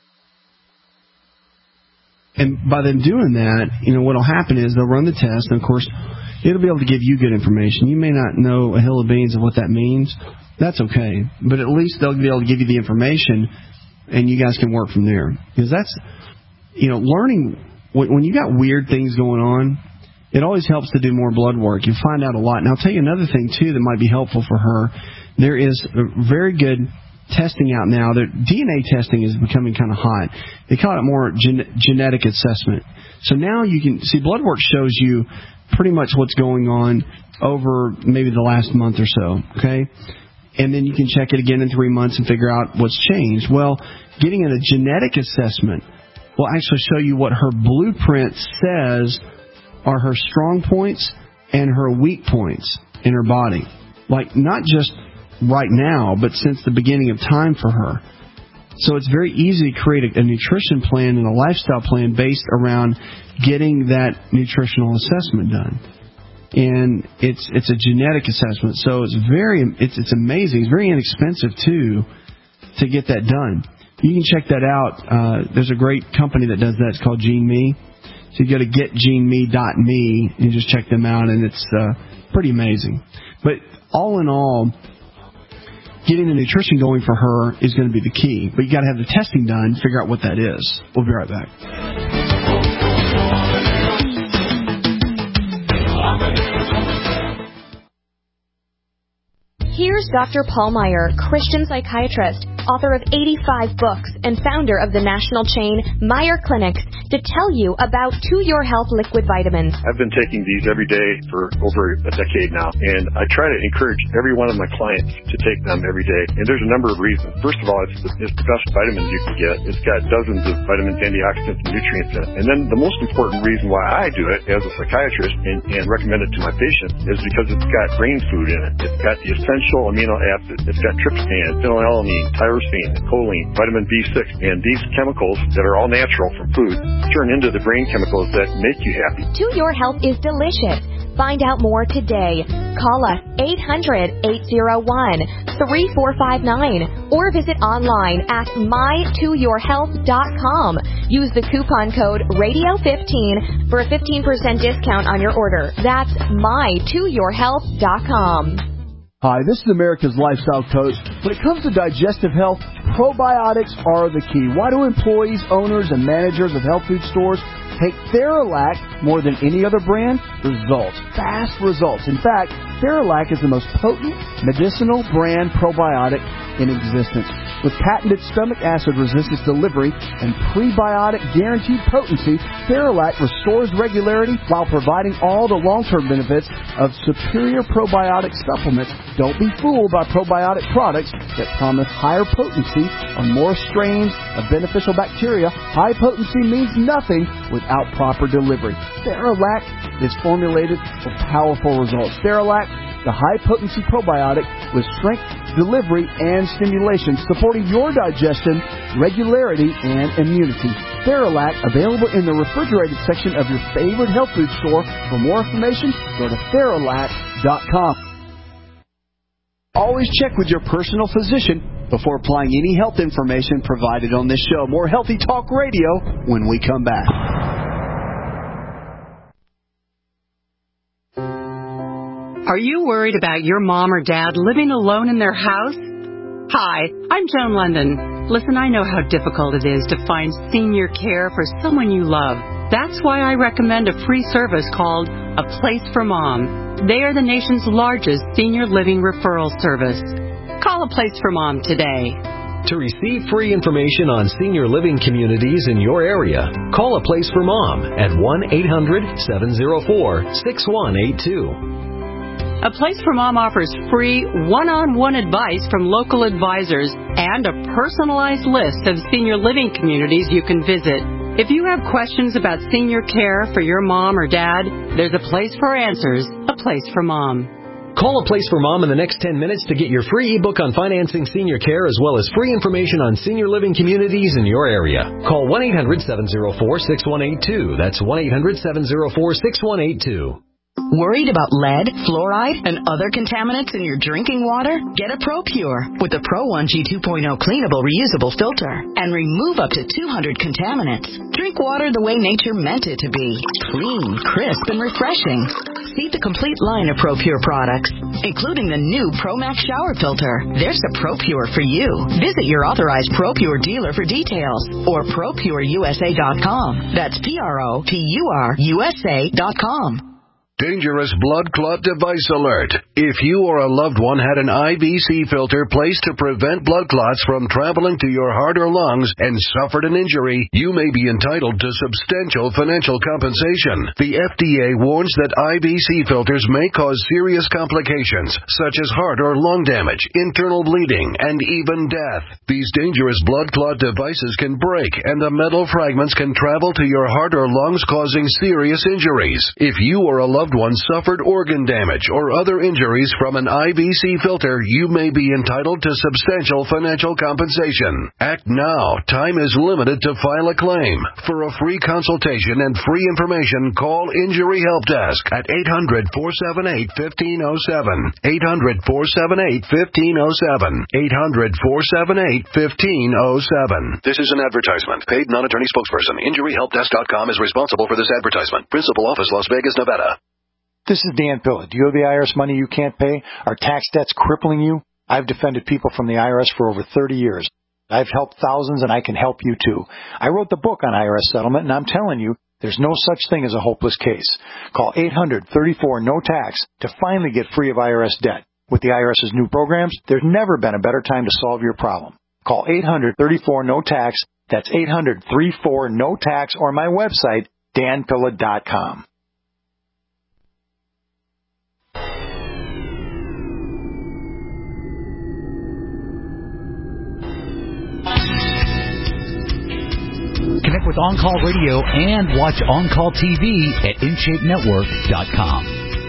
And by them doing that, you know, what will happen is they'll run the test, and of course, it'll be able to give you good information. You may not know a hill of beans of what that means. That's okay. But at least they'll be able to give you the information, and you guys can work from there. Because that's, you know, learning, when you got weird things going on, it always helps to do more blood work. You find out a lot. And I'll tell you another thing, too, that might be helpful for her. There is a very good testing out now. That D N A testing is becoming kind of hot. They call it more gen- genetic assessment. So now you can see blood work shows you pretty much what's going on over maybe the last month or so, okay? And then you can check it again in three months and figure out what's changed. Well, getting in a genetic assessment will actually show you what her blueprint says are her strong points and her weak points in her body. Like, not just right now, but since the beginning of time for her. So it's very easy to create a, a nutrition plan and a lifestyle plan based around getting that nutritional assessment done. And it's it's a genetic assessment, so it's very it's it's amazing. It's very inexpensive too to get that done. you can check that out. Uh, there's a great company that does that. It's called Gene Me. So you go to get gene me dot me and just check them out, and it's uh, pretty amazing. But all in all, getting the nutrition going for her is going to be the key. But you got to have the testing done, figure out what that is. We'll be right back. Here's Doctor Paul Meyer, Christian psychiatrist, author of eighty-five books, and founder of the national chain Meyer Clinics, to tell you about To Your Health liquid vitamins. I've been taking these every day for over a decade now, and I try to encourage every one of my clients to take them every day. And there's a number of reasons. First of all, it's the, it's the best vitamins you can get. It's got dozens of vitamins, antioxidants, and nutrients in it. And then the most important reason why I do it as a psychiatrist and, and recommend it to my patients is because it's got brain food in it. It's got the essential amino acids. It's got tryptophan, phenylalanine, tyrosine, choline, vitamin B six, and these chemicals that are all natural from food turn into the brain chemicals that make you happy. To Your Health is delicious. Find out more today. Call us eight hundred, eight oh one, three four five nine or visit online at my to your health dot com. Use the coupon code radio fifteen for a fifteen percent discount on your order. That's my to your health dot com. Hi, this is America's Lifestyle Coach. When it comes to digestive health, probiotics are the key. Why do employees, owners, and managers of health food stores take Theralac more than any other brand? Results. Fast results. In fact, Theralac is the most potent medicinal brand probiotic in existence. With patented stomach acid resistance delivery and prebiotic guaranteed potency, Theralac restores regularity while providing all the long-term benefits of superior probiotic supplements. Don't be fooled by probiotic products that promise higher potency on more strains of beneficial bacteria. High potency means nothing without proper delivery. Theralac is formulated for powerful results. Theralac, the high-potency probiotic with strength, delivery, and stimulation, supporting your digestion, regularity, and immunity. Theralac, available in the refrigerated section of your favorite health food store. For more information, go to Theralac dot com. Always check with your personal physician before applying any health information provided on this show. More Healthy Talk Radio when we come back. Are you worried about your mom or dad living alone in their house? Hi, I'm Joan London. Listen, I know how difficult it is to find senior care for someone you love. That's why I recommend a free service called A Place for Mom. They are the nation's largest senior living referral service. Call A Place for Mom today. To receive free information on senior living communities in your area, call A Place for Mom at one eight hundred, seven oh four, six one eight two. A Place for Mom offers free one-on-one advice from local advisors and a personalized list of senior living communities you can visit. If you have questions about senior care for your mom or dad, there's a place for answers, A Place for Mom. Call A Place for Mom in the next ten minutes to get your free ebook on financing senior care as well as free information on senior living communities in your area. Call one eight hundred, seven oh four, six one eight two. That's one eight hundred, seven oh four, six one eight two. Worried about lead, fluoride, and other contaminants in your drinking water? Get a ProPure with the Pro one G two point oh cleanable reusable filter and remove up to two hundred contaminants. Drink water the way nature meant it to be. Clean, crisp, and refreshing. See the complete line of ProPure products, including the new ProMax shower filter. There's a ProPure for you. Visit your authorized ProPure dealer for details or pro pure U S A dot com. That's P R O P U R U S A dot com. Dangerous blood clot device alert. If you or a loved one had an I V C filter placed to prevent blood clots from traveling to your heart or lungs and suffered an injury, you may be entitled to substantial financial compensation. The F D A warns that I V C filters may cause serious complications, such as heart or lung damage, internal bleeding, and even death. These dangerous blood clot devices can break, and the metal fragments can travel to your heart or lungs, causing serious injuries. If you or a loved loved one suffered organ damage or other injuries from an I V C filter, you may be entitled to substantial financial compensation. Act now. Time is limited to file a claim. For a free consultation and free information, call Injury Help Desk at eight hundred, four seven eight, one five zero seven. eight hundred, four seven eight, one five zero seven. eight hundred, four seven eight, one five zero seven. This is an advertisement. Paid non-attorney spokesperson. Injury Help Desk dot com is responsible for this advertisement. Principal office, Las Vegas, Nevada. This is Dan Pilla. Do you have the I R S money you can't pay? Are tax debts crippling you? I've defended people from the I R S for over thirty years. I've helped thousands, and I can help you too. I wrote the book on I R S settlement, and I'm telling you, there's no such thing as a hopeless case. Call eight hundred, thirty-four, no tax to finally get free of I R S debt. With the IRS's new programs, there's never been a better time to solve your problem. Call eight hundred, thirty-four, no tax. That's eight hundred, thirty-four, no tax, or my website, dan pilla dot com. Connect with On Call Radio and watch On Call T V at in shape network dot com.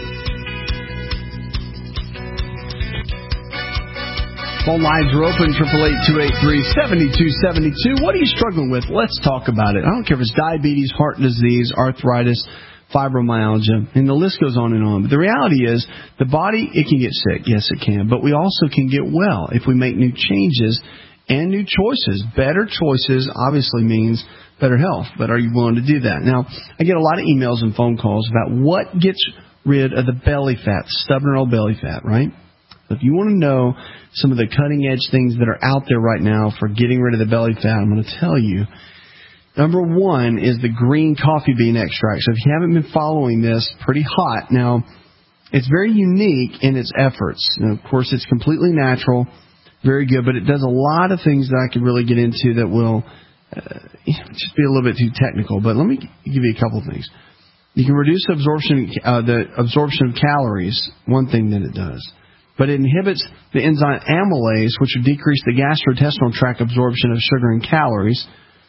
Phone lines are open, eight eight eight, two eight three, seven two seven two. What are you struggling with? Let's talk about it. I don't care if it's diabetes, heart disease, arthritis, fibromyalgia, and the list goes on and on. But the reality is, the body, it can get sick. Yes, it can. But we also can get well if we make new changes and new choices. Better choices obviously means better health. But are you willing to do that? Now, I get a lot of emails and phone calls about what gets rid of the belly fat, stubborn old belly fat, right? If you want to know some of the cutting-edge things that are out there right now for getting rid of the belly fat, I'm going to tell you. Number one is the green coffee bean extract. So if you haven't been following this, pretty hot. Now, it's very unique in its efforts. And of course, it's completely natural, very good, but it does a lot of things that I could really get into that will uh, just be a little bit too technical. But let me give you a couple of things. You can reduce the absorption, uh, the absorption of calories, one thing that it does. But it inhibits the enzyme amylase, which would decrease the gastrointestinal tract absorption of sugar and calories.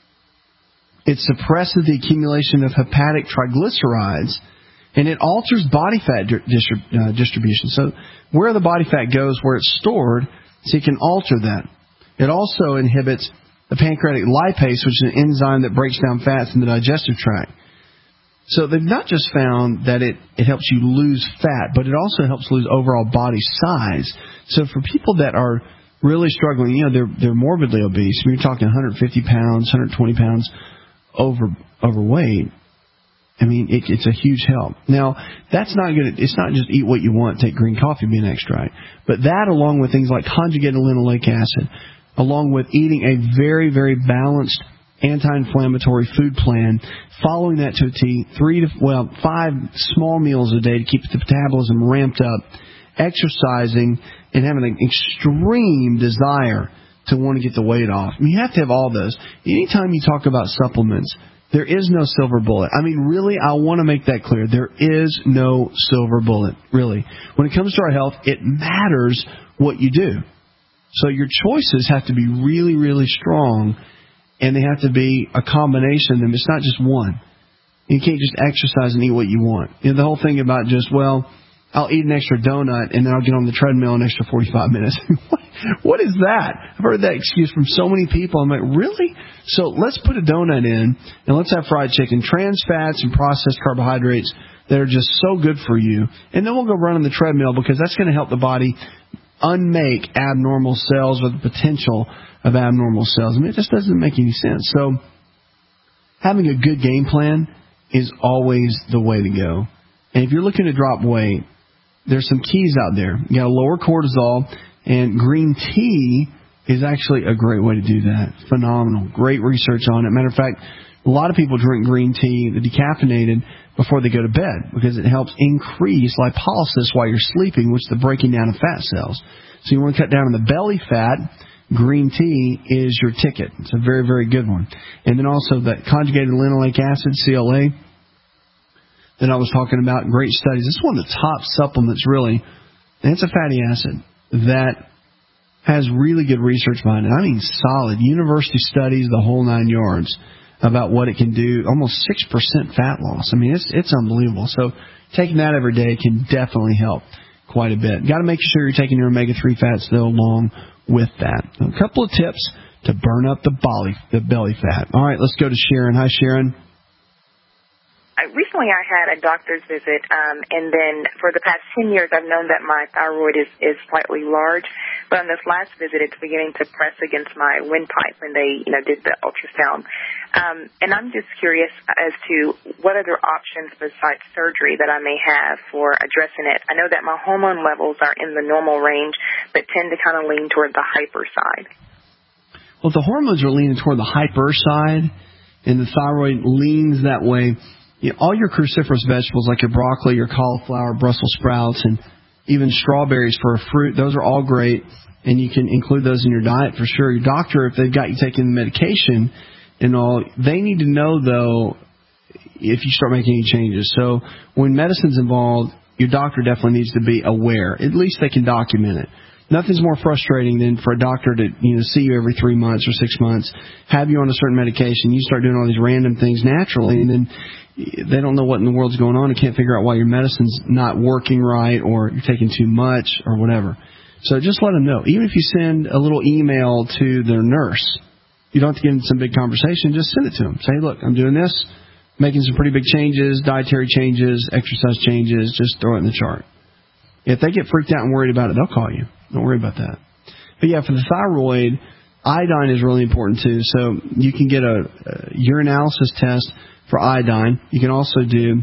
It suppresses the accumulation of hepatic triglycerides, and it alters body fat distri- uh, distribution. So where the body fat goes, where it's stored, so it can alter that. It also inhibits the pancreatic lipase, which is an enzyme that breaks down fats in the digestive tract. So they've not just found that it, it helps you lose fat, but it also helps lose overall body size. So for people that are really struggling, you know, they're they're morbidly obese. We're talking one hundred fifty pounds, one hundred twenty pounds over overweight. I mean, it, it's a huge help. Now, that's not good. It's not just eat what you want, take green coffee bean extract, but that along with things like conjugated linoleic acid, along with eating a very, very balanced anti-inflammatory food plan, following that to a T, three to, well, five small meals a day to keep the metabolism ramped up, exercising, and having an extreme desire to want to get the weight off. I mean, you have to have all those. Anytime you talk about supplements, there is no silver bullet. I mean, really, I want to make that clear. There is no silver bullet, really. When it comes to our health, it matters what you do. So your choices have to be really, really strong, and they have to be a combination of them. It's not just one. You can't just exercise and eat what you want. You know, the whole thing about just, well, I'll eat an extra donut and then I'll get on the treadmill an extra forty-five minutes. what, what is that? I've heard that excuse from so many people. I'm like, really? So let's put a donut in and let's have fried chicken, trans fats and processed carbohydrates that are just so good for you. And then we'll go run on the treadmill because that's going to help the body unmake abnormal cells with the potential of abnormal cells. I mean, it just doesn't make any sense. So having a good game plan is always the way to go. And if you're looking to drop weight, there's some keys out there. You got to lower cortisol, and green tea is actually a great way to do that. Phenomenal. Great research on it. Matter of fact, a lot of people drink green tea, the decaffeinated, before they go to bed because it helps increase lipolysis while you're sleeping, which is the breaking down of fat cells. So you want to cut down on the belly fat. Green tea is your ticket. It's a very, very good one. And then also that conjugated linoleic acid, C L A, that I was talking about, great studies. It's one of the top supplements, really. And it's a fatty acid that has really good research behind it. I mean, solid. University studies, the whole nine yards. about what it can do. Almost six percent fat loss. I mean, it's it's unbelievable. So taking that every day can definitely help quite a bit. Got to make sure you're taking your omega three fats, though, along with that. A couple of tips to burn up the belly, the belly fat. All right, let's go to Sharon. Hi, Sharon. I, recently I had a doctor's visit, um, and then for the past ten years I've known that my thyroid is, is slightly large, but on this last visit it's beginning to press against my windpipe when they, you know, did the ultrasound. Um, and I'm just curious as to what other options besides surgery that I may have for addressing it. I know that my hormone levels are in the normal range, but tend to kind of lean toward the hyper side. Well, the hormones are leaning toward the hyper side, and the thyroid leans that way. You know, all your cruciferous vegetables like your broccoli, your cauliflower, Brussels sprouts, and even strawberries for a fruit, those are all great, and you can include those in your diet for sure. Your doctor, if they've got you taking the medication and all, they need to know, though, if you start making any changes. So when medicine's involved, your doctor definitely needs to be aware. At least they can document it. Nothing's more frustrating than for a doctor to, you know, see you every three months or six months, have you on a certain medication, you start doing all these random things naturally, and then they don't know what in the world's going on and can't figure out why your medicine's not working right or you're taking too much or whatever. So just let them know. Even if you send a little email to their nurse, you don't have to get into some big conversation, just send it to them. Say, look, I'm doing this, making some pretty big changes, dietary changes, exercise changes, just throw it in the chart. If they get freaked out and worried about it, they'll call you. Don't worry about that. But yeah, for the thyroid, iodine is really important too. So you can get a, a urinalysis test for iodine. You can also do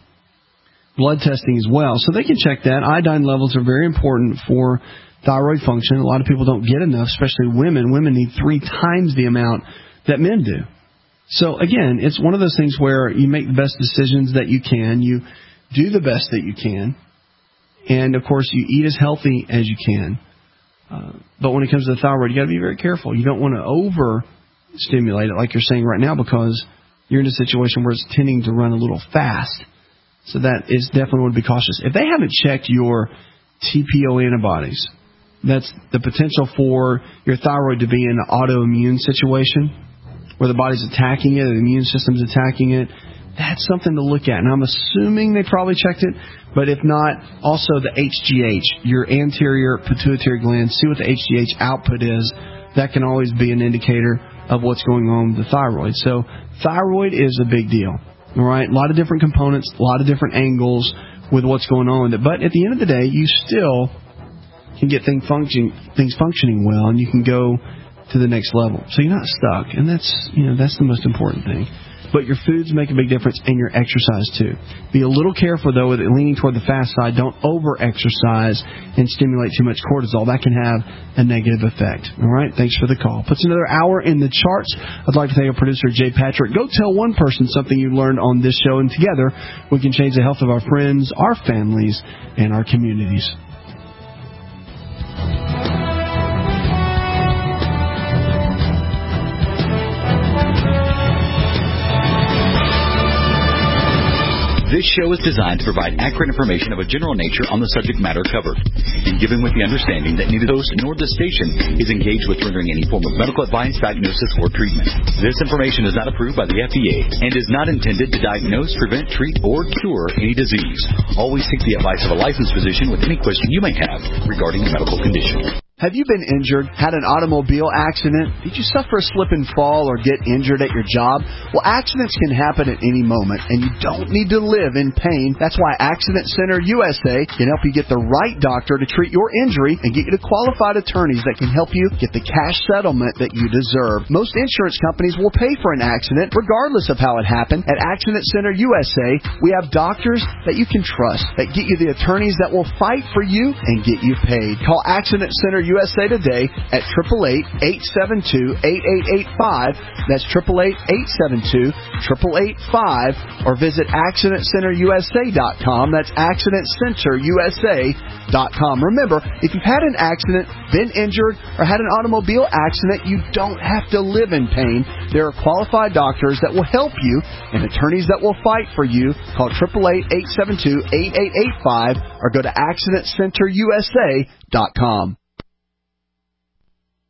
blood testing as well. So they can check that. Iodine levels are very important for thyroid function. A lot of people don't get enough, especially women. Women need three times the amount that men do. So again, it's one of those things where you make the best decisions that you can. You do the best that you can. And, of course, you eat as healthy as you can. Uh, but when it comes to the thyroid, you got to be very careful. You don't want to over-stimulate it like you're saying right now because you're in a situation where it's tending to run a little fast. So that is definitely want to be cautious. If they haven't checked your T P O antibodies, that's the potential for your thyroid to be in an autoimmune situation where the body's attacking it, the immune system's attacking it. That's something to look at. And I'm assuming they probably checked it. But if not, also the H G H, your anterior pituitary gland, see what the H G H output is. That can always be an indicator of what's going on with the thyroid. So thyroid is a big deal. All right, a lot of different components, a lot of different angles with what's going on with it. But at the end of the day, you still can get things functioning, things functioning well, and you can go to the next level. So you're not stuck, and that's, you know, that's the most important thing. But your foods make a big difference, and your exercise, too. Be a little careful, though, with it leaning toward the fast side. Don't over-exercise and stimulate too much cortisol. That can have a negative effect. All right? Thanks for the call. Puts another hour in the charts. I'd like to thank our producer, Jay Patrick. Go tell one person something you learned on this show, and together we can change the health of our friends, our families, and our communities. This show is designed to provide accurate information of a general nature on the subject matter covered, and given with the understanding that neither the host nor the station is engaged with rendering any form of medical advice, diagnosis, or treatment. This information is not approved by the F D A and is not intended to diagnose, prevent, treat, or cure any disease. Always seek the advice of a licensed physician with any question you may have regarding a medical condition. Have you been injured, had an automobile accident? Did you suffer a slip and fall or get injured at your job? Well, accidents can happen at any moment, and you don't need to live in pain. That's why Accident Center U S A can help you get the right doctor to treat your injury and get you to qualified attorneys that can help you get the cash settlement that you deserve. Most insurance companies will pay for an accident, regardless of how it happened. At Accident Center U S A, we have doctors that you can trust, that get you the attorneys that will fight for you and get you paid. Call Accident Center U S A today at eight eight eight, eight seven two, eight eight eight five. That's eight eight eight, eight seven two, eight eight eight five. Or visit accident center u s a dot com. That's accident center u s a dot com. Remember, if you've had an accident, been injured, or had an automobile accident, you don't have to live in pain. There are qualified doctors that will help you and attorneys that will fight for you. Call eight eight eight, eight seven two, eight eight eight five or go to accident center u s a dot com.